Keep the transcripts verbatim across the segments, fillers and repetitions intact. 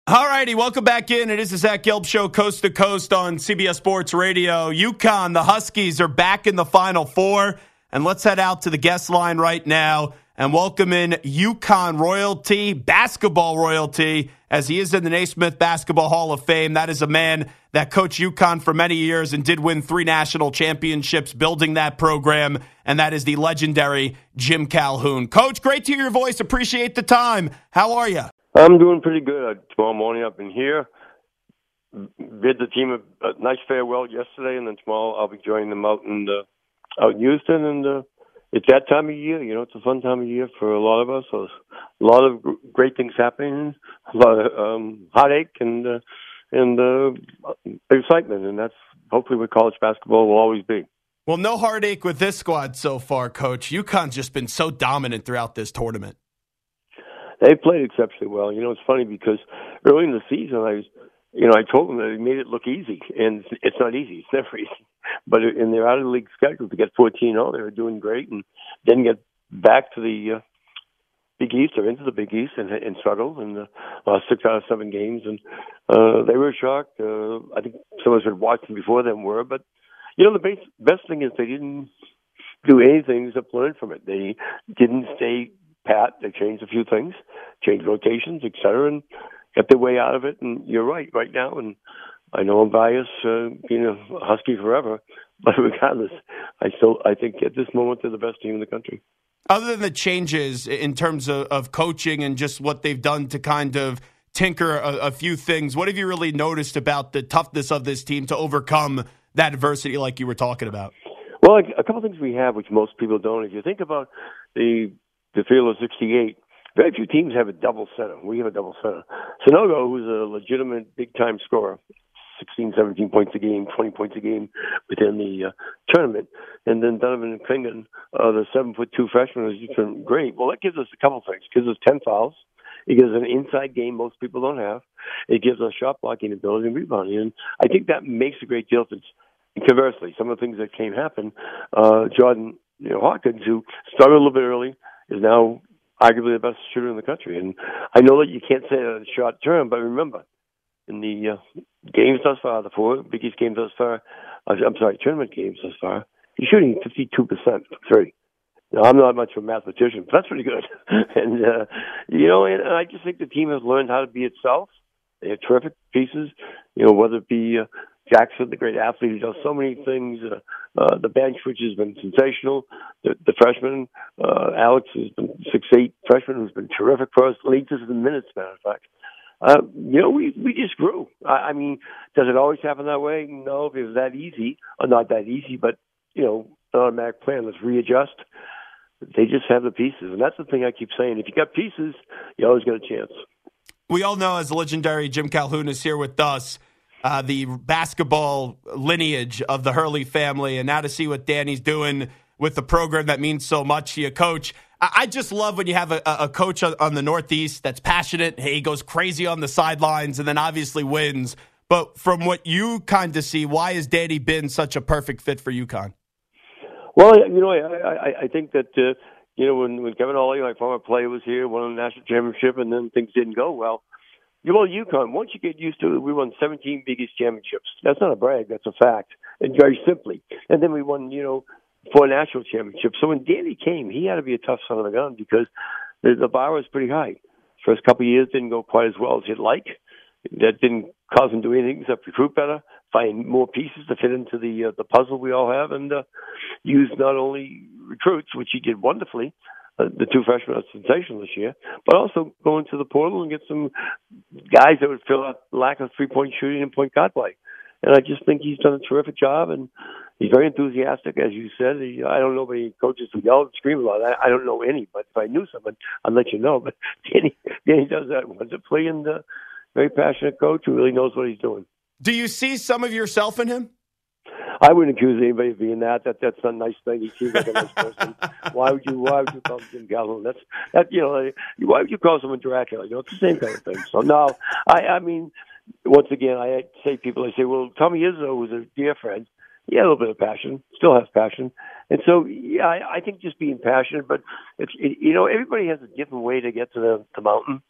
All righty, welcome back in. It is the Zach Gelb Show, coast to coast on C B S Sports Radio. UConn, the Huskies are back in the Final Four. And let's head out to the guest line right now and welcome in UConn royalty, basketball royalty, as he is in the Naismith Basketball Hall of Fame. That is a man that coached UConn for many years and did win three national championships building that program, and that is the legendary Jim Calhoun. Coach, great to hear your voice. Appreciate the time. How are you? I'm doing pretty good. Uh, tomorrow morning I've been here. Bid the team a, a nice farewell yesterday, and then tomorrow I'll be joining them out in, uh, out in Houston. And uh, it's that time of year. You know, it's a fun time of year for a lot of us. So a lot of great things happening, a lot of um, heartache and uh, and uh, excitement, and that's hopefully what college basketball will always be. Well, no heartache with this squad so far, Coach. UConn's just been so dominant throughout this tournament. They played exceptionally well. You know, it's funny because early in the season, I was, you know, I told them that they made it look easy, and it's not easy. It's never easy. But in their out-of-the-league schedule, to get fourteen oh, they were doing great, and then get back to the uh, Big East or into the Big East and, and struggled, and uh, lost six out of seven games, and uh, they were shocked. Uh, I think some of us had watched them before them were, but you know, the base, best thing is they didn't do anything except learn from it. They didn't stay pat. They changed a few things, changed rotations, et cetera, and got their way out of it. And you're right, right now, and I know I'm biased, uh, being a Husky forever, but regardless, I still, I think at this moment they're the best team in the country. Other than the changes in terms of, of coaching and just what they've done to kind of tinker a, a few things, what have you really noticed about the toughness of this team to overcome that adversity like you were talking about? Well, a couple of things we have, which most people don't. If you think about the the field of sixty-eight, very few teams have a double center. We have a double center. Sonogo, who's a legitimate big-time scorer, sixteen, seventeen points a game, twenty points a game within the uh, tournament. And then Donovan Clingan, uh, the seven foot two freshman, who's just been great. Well, that gives us a couple of things. It gives us ten fouls. It gives us an inside game most people don't have. It gives us shot blocking ability and rebounding. And I think that makes a great difference. And conversely, some of the things that can happen, uh, Jordan you know, Hawkins, who started a little bit early, is now arguably the best shooter in the country. And I know that you can't say that in the short term, but remember, in the uh, games thus far, the four Big East games thus far, uh, I'm sorry, tournament games thus far, he's shooting fifty-two percent from three. Now, I'm not much of a mathematician, but that's pretty good. and, uh, you know, and, and I just think the team has learned how to be itself. They have terrific pieces, you know, whether it be uh, Jackson, the great athlete who does so many things, uh, uh, the bench, which has been sensational, the, the freshman, uh, Alex, who's been six eight freshman, who's been terrific for us, leads us in minutes, matter of fact. Uh, you know, we, we just grew. I, I mean, does it always happen that way? No, if it was that easy, or not that easy, but, you know, an automatic plan, let's readjust. They just have the pieces, and that's the thing I keep saying. If you got pieces, you always got a chance. We all know as the legendary Jim Calhoun is here with us, uh, the basketball lineage of the Hurley family, and now to see what Danny's doing with the program that means so much to you, Coach. I, I just love when you have a, a coach on, on the Northeast that's passionate. Hey, he goes crazy on the sidelines and then obviously wins. But from what you kind of see, why has Danny been such a perfect fit for UConn? Well, you know, I, I, I think that, uh, you know, when, when Kevin Ollie, my former player, was here, won the national championship, and then things didn't go well. You know, UConn, once you get used to it, we won seventeen Big East championships. That's not a brag, that's a fact, and very simply. And then we won, you know, four national championships. So when Danny came, he had to be a tough son of a gun because the, the bar was pretty high. First couple of years didn't go quite as well as he'd like. That didn't cause him to do anything except recruit better, find more pieces to fit into the uh, the puzzle we all have, and uh, use not only recruits, which he did wonderfully, uh, the two freshmen are sensational this year, but also go into the portal and get some guys that would fill out the lack of three-point shooting and point guard play. And I just think he's done a terrific job, and he's very enthusiastic, as you said. He, I don't know any coaches who yell and scream a lot. I, I don't know any, but if I knew someone, I'd let you know. But Danny, Danny does that wonderfully, and uh, very passionate coach who really knows what he's doing. Do you see some of yourself in him? I wouldn't accuse anybody of being that. That that's not a nice thing. He seems like a nice person. Why would you? Why would you call him Jim Calhoun? That's that. You know, why would you call someone Dracula? You know, it's the same kind of thing. So no, I I mean, once again, I say people. I say, well, Tommy Izzo was a dear friend. He had a little bit of passion, still has passion, and so yeah, I, I think just being passionate. But it's it, you know, everybody has a different way to get to the, the mountain.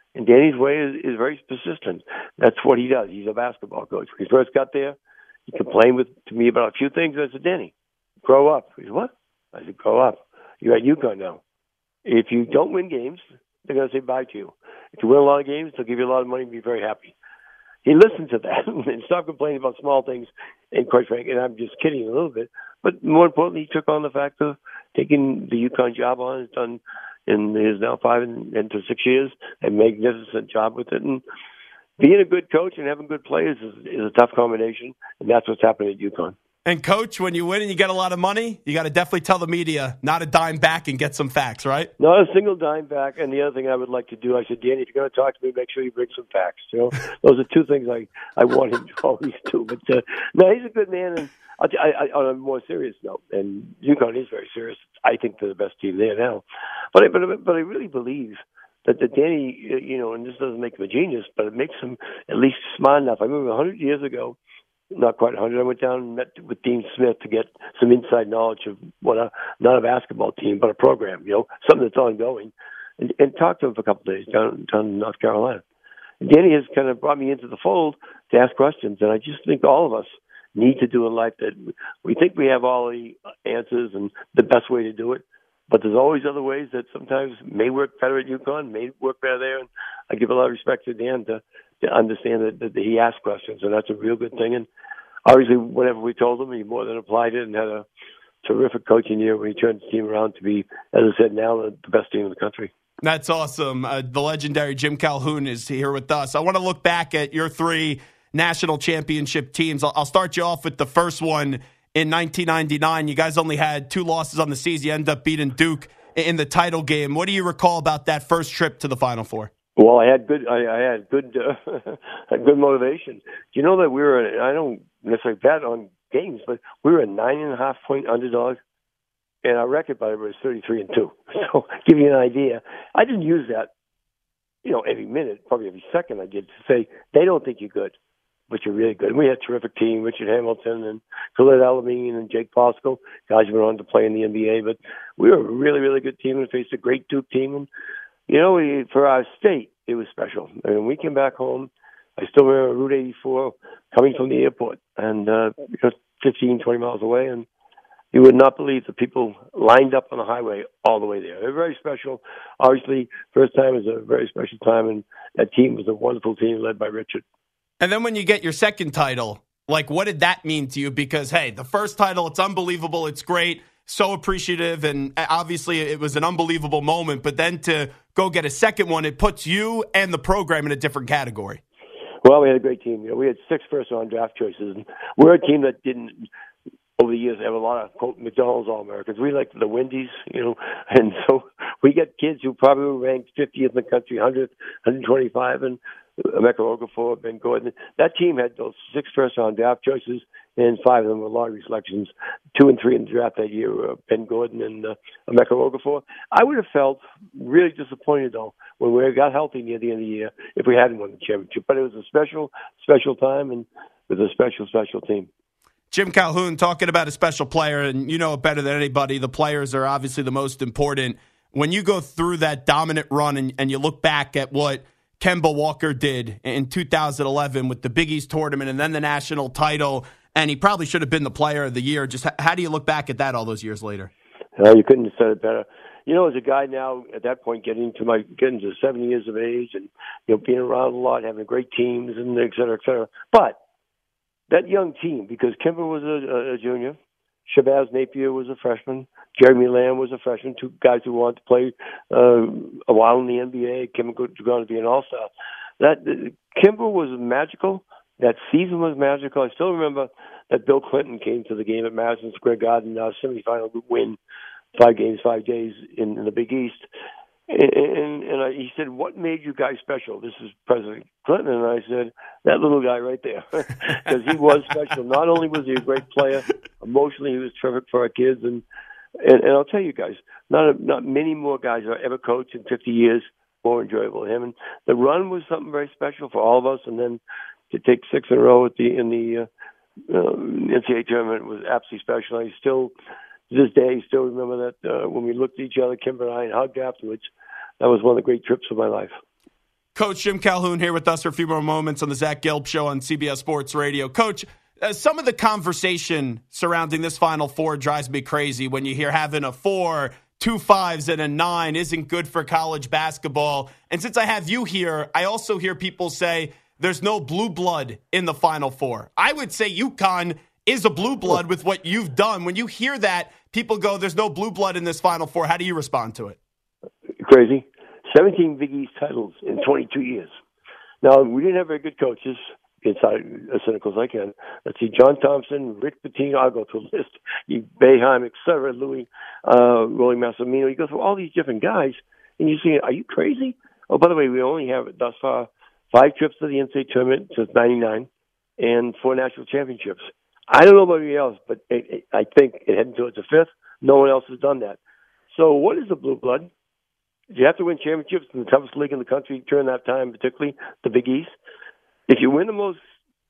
And Danny's way is, is very persistent. That's what he does. He's a basketball coach. When he first got there, he complained with to me about a few things. I said, Danny, grow up. He said, what? I said, grow up. You're at UConn now. If you don't win games, they're going to say bye to you. If you win a lot of games, they'll give you a lot of money and be very happy. He listened to that and stopped complaining about small things. And quite frankly, and I'm just kidding a little bit, but more importantly, he took on the fact of taking the UConn job on. It's done in his now five and into six years. A magnificent job with it. And being a good coach and having good players is, is a tough combination, and that's what's happening at UConn. And, Coach, when you win and you get a lot of money, you got to definitely tell the media not a dime back and get some facts, right? Not a single dime back. And the other thing I would like to do, I said, Danny, if you're going to talk to me, make sure you bring some facts. You know, those are two things I, I want him to always do. But uh, no, he's a good man. And I, I, on a more serious note, and UConn is very serious. I think they're the best team there now. But I, but, but I really believe that, that Danny, you know, and this doesn't make him a genius, but it makes him at least smart enough. I remember one hundred years ago, not quite one hundred, I went down and met with Dean Smith to get some inside knowledge of what a, not a basketball team, but a program, you know, something that's ongoing, and, and talked to him for a couple of days down, down in North Carolina. And Danny has kind of brought me into the fold to ask questions, and I just think all of us need to do in life that we think we have all the answers and the best way to do it, but there's always other ways that sometimes may work better at UConn, may work better there, and I give a lot of respect to Dan to, to understand that, that he asked questions, and that's a real good thing. And obviously, whatever we told him, he more than applied it and had a terrific coaching year when he turned the team around to be, as I said, now the best team in the country. That's awesome. Uh, the legendary Jim Calhoun is here with us. I want to look back at your three national championship teams. I'll, I'll start you off with the first one in nineteen ninety-nine. You guys only had two losses on the season. You ended up beating Duke in the title game. What do you recall about that first trip to the Final Four? Well, I had good. I, I had good. Uh, good motivation. Do you know that we were? I don't necessarily bet on games, but we were a nine and a half point underdog, and our record by the way was thirty-three and two. So, give you an idea. I didn't use that, you know, every minute, probably every second. I did to say they don't think you're good, but you're really good. And we had a terrific team: Richard Hamilton and Khalid Elamine and Jake Bosco, guys who went on to play in the N B A. But we were a really, really good team and faced a great Duke team. And you know, we, for our state, it was special. And when we came back home, I still remember Route eighty-four coming from the airport and uh, just fifteen, twenty miles away. And you would not believe the people lined up on the highway all the way there. They were very special. Obviously, first time was a very special time, and that team was a wonderful team led by Richard. And then when you get your second title, like, what did that mean to you? Because, hey, the first title, it's unbelievable. It's great. So appreciative, and obviously it was an unbelievable moment. But then to go get a second one, it puts you and the program in a different category. Well, we had a great team. You know, we had six first-round draft choices. And we're a team that didn't, over the years, have a lot of, quote, McDonald's All-Americans. We like the Wendy's, you know, and so we get kids who probably were ranked fiftieth in the country, one hundred, one twenty-five, and Emeka Okafor, Ben Gordon. That team had those six first-round draft choices, and five of them were lottery selections. Two and three in the draft that year were Ben Gordon and uh, Emeka Okafor. I would have felt really disappointed, though, when we got healthy near the end of the year if we hadn't won the championship. But it was a special, special time, and it was a special, special team. Jim Calhoun, talking about a special player, and you know it better than anybody. The players are obviously the most important. When you go through that dominant run and, and you look back at what Kemba Walker did in two thousand eleven with the Big East tournament and then the national title, and he probably should have been the player of the year. Just how do you look back at that all those years later? Uh, you couldn't have said it better. You know, as a guy now at that point, getting to my getting to seventy years of age, and you know, being around a lot, having great teams, and et cetera, et cetera. But that young team, because Kemba was a, a junior, Shabazz Napier was a freshman, Jeremy Lamb was a freshman, two guys who wanted to play uh, a while in the N B A. Kemba was going to be an all-star. That uh, Kemba was magical. That season was magical. I still remember that Bill Clinton came to the game at Madison Square Garden, uh, semifinal win, five games, five days in, in the Big East. And, and, and I, he said, "What made you guys special?" This is President Clinton, and I said, "That little guy right there," because he was special. Not only was he a great player, emotionally he was terrific for our kids, and and, and I'll tell you guys, not a, not many more guys I've ever coached in fifty years more enjoyable than him. And the run was something very special for all of us, and then to take six in a row at the in the uh, uh, N C double A tournament was absolutely special. I still, to this day, still remember that uh, when we looked at each other, Kimber and I, and hugged afterwards. That was one of the great trips of my life. Coach Jim Calhoun here with us for a few more moments on the Zach Gelb Show on C B S Sports Radio. Coach, uh, some of the conversation surrounding this Final Four drives me crazy when you hear having a four, two fives, and a nine isn't good for college basketball. And since I have you here, I also hear people say there's no blue blood in the Final Four. I would say UConn is a blue blood with what you've done. When you hear that, people go, there's no blue blood in this Final Four. How do you respond to it? Crazy. seventeen Big East titles in twenty-two years. Now, we didn't have very good coaches, inside as cynical as I can. Let's see, John Thompson, Rick Pitino, I'll go through a list, Boeheim, et cetera, Louis, uh, Rolling Massimino. You go through all these different guys, and you see, are you crazy? Oh, by the way, we only have, thus far, five trips to the N C A A tournament since ninety-nine and four national championships. I don't know about anybody else, but it, it, I think it heading towards the fifth. No one else has done that. So what is the blue blood? You have to win championships in the toughest league in the country during that time, particularly the Big East. If you win the most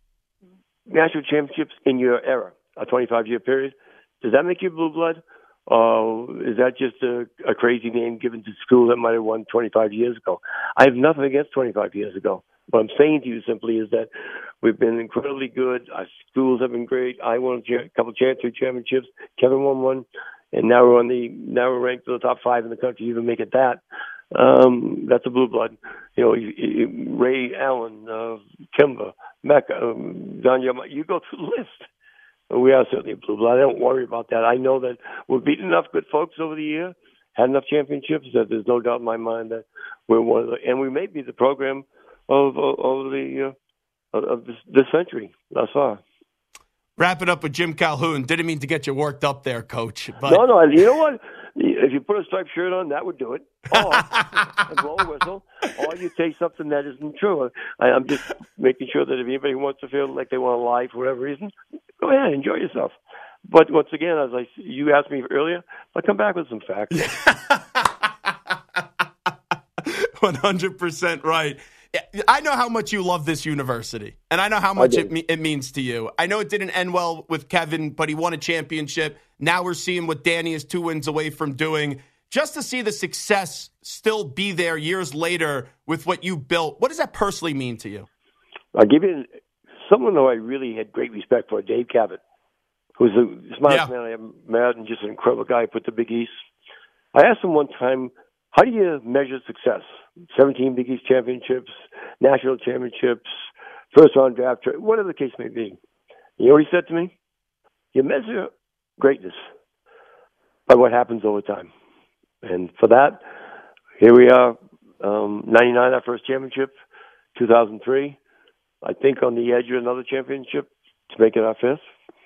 national championships in your era, a twenty-five-year period, does that make you blue blood? Or uh, is that just a, a crazy name given to schools that might have won twenty-five years ago? I have nothing against twenty-five years ago. What I'm saying to you simply is that we've been incredibly good. Our schools have been great. I won a couple of championship championships. Kevin won one. And now we're on the now we're ranked in the top five in the country. You even make it that. Um, that's a blue blood. You know, you, you, Ray Allen, uh, Kimba, Mecca, um, Don Yama. You go through the list. We are certainly a blue blood. I don't worry about that. I know that we've beaten enough good folks over the year, had enough championships that there's no doubt in my mind that we're one of the, and we may be the program of of, of the uh, of this, this century thus far. Wrap it up with Jim Calhoun. Didn't mean to get you worked up there, Coach. But... No, no. You know what? If you put a striped shirt on, that would do it. Or a blow a whistle. Or you say something that isn't true. I, I'm just making sure that if anybody wants to feel like they want to lie for whatever reason, go ahead, enjoy yourself. But once again, as I you asked me earlier, I'll come back with some facts. one hundred percent right. I know how much you love this university, and I know how much it, me- it means to you. I know it didn't end well with Kevin, but he won a championship. Now we're seeing what Danny is two wins away from doing. Just to see the success still be there years later with what you built, what does that personally mean to you? I'll give you someone who I really had great respect for, Dave Cavett, who's the smartest yeah. man I ever met and just an incredible guy who put the Big East. I asked him one time, how do you measure success? seventeen Big East championships, national championships, first-round draft, whatever the case may be. You know what he said to me? You measure greatness by what happens over time. And for that, here we are, um, ninety-nine, our first championship, two thousand three. I think on the edge of another championship to make it our fifth.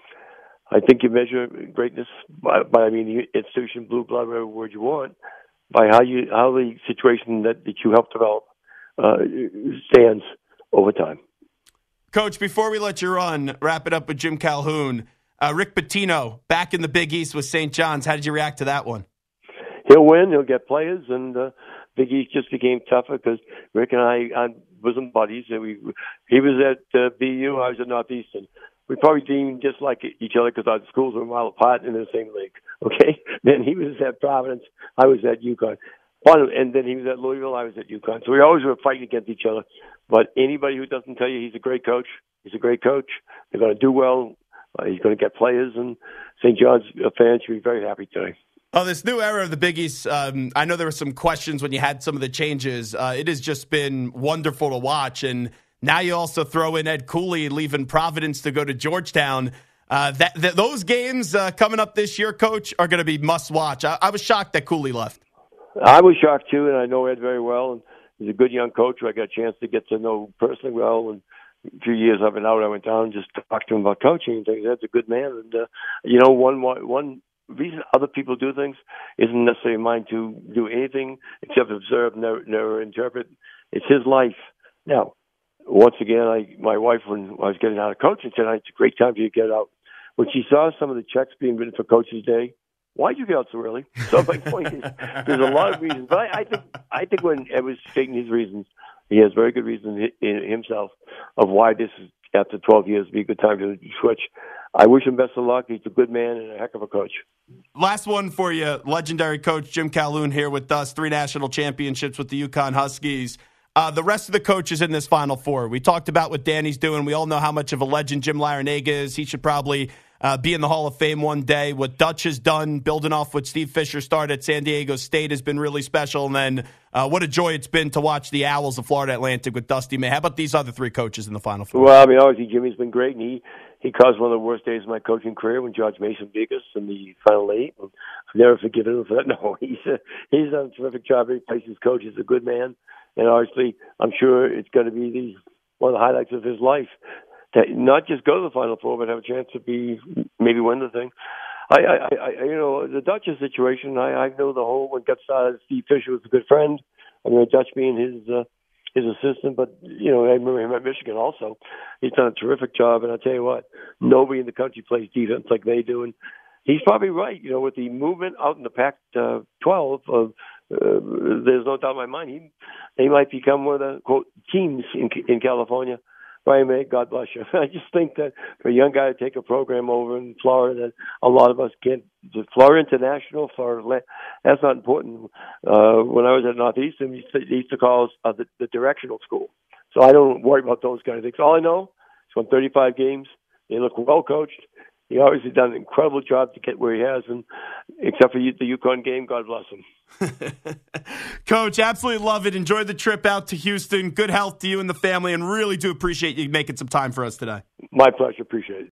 I think you measure greatness by, by I mean, the institution, blue blood, whatever word you want, by how you how the situation that, that you help develop uh, stands over time. Coach, before we let you run, wrap it up with Jim Calhoun. Uh, Rick Pitino back in the Big East with Saint John's. How did you react to that one? He'll win. He'll get players, and uh, Big East just became tougher because Rick and I uh, bosom buddies. And we he was at uh, B U, I was at Northeastern. We probably didn't dislike each other because our schools were a mile apart in the same league. Okay, then he was at Providence, I was at UConn, and then he was at Louisville, I was at UConn. So we always were fighting against each other. But anybody who doesn't tell you he's a great coach, he's a great coach. They're going to do well. Uh, he's going to get players, and Saint John's fans should be very happy today. Oh, this new era of the Big East, um, I know there were some questions when you had some of the changes. Uh, it has just been wonderful to watch. And now you also throw in Ed Cooley leaving Providence to go to Georgetown. Uh, that, that Those games uh, coming up this year, Coach, are going to be must-watch. I, I was shocked that Cooley left. I was shocked, too, and I know Ed very well. And he's a good young coach who I got a chance to get to know personally well. And a few years I've been out, I went down and just talked to him about coaching and things. Ed's a good man. And, uh, you know, one one reason other people do things isn't necessarily mine to do anything except observe, never, never interpret. It's his life. Now, once again, I, my wife, when I was getting out of coaching, said, it's a great time for you to get out. When she saw some of the checks being written for Coach's Day, why'd you get out so early? So my point is, there's a lot of reasons. But I, I think I think when Ed was stating his reasons, he has very good reasons in himself of why this is, after twelve years, be a good time to switch. I wish him best of luck. He's a good man and a heck of a coach. Last one for you. Legendary coach Jim Calhoun here with us. Three national championships with the UConn Huskies. Uh, the rest of the coaches in this Final Four. We talked about what Danny's doing. We all know how much of a legend Jim Larrañaga is. He should probably uh, be in the Hall of Fame one day. What Dutch has done, building off what Steve Fisher started at San Diego State, has been really special. And then uh, what a joy it's been to watch the Owls of Florida Atlantic with Dusty May. How about these other three coaches in the Final Four? Well, I mean, obviously Jimmy's been great, and he, he caused one of the worst days of my coaching career when George Mason beat us in the Final Eight. I've never forgiven him for that. No, he's a, he's done a terrific job. He places his coach. He's a good man. And obviously, I'm sure it's going to be the, one of the highlights of his life. To not just go to the Final Four, but have a chance to be maybe win the thing. I, I, I you know, the Dutch's situation. I, I know the whole when got started. Steve Fisher was a good friend. I mean, Dutch being his uh, his assistant, but you know, I remember him at Michigan also. He's done a terrific job, and I tell you what, nobody in the country plays defense like they do. And he's probably right. You know, with the movement out in the Pac twelve of. Uh, there's no doubt in my mind he they might become one of the quote teams in in California. Brian May, God bless you. I just think that for a young guy to take a program over in Florida that a lot of us can't. Florida International, Florida, that's not important. Uh, when I was at Northeastern, they used to call us uh, the, the directional school. So I don't worry about those kind of things. All I know is won thirty-five games. They look well coached. He obviously done an incredible job to get where he has, and except for the UConn game, God bless him. Coach, absolutely love it. Enjoy the trip out to Houston. Good health to you and the family, and really do appreciate you making some time for us today. My pleasure. Appreciate it.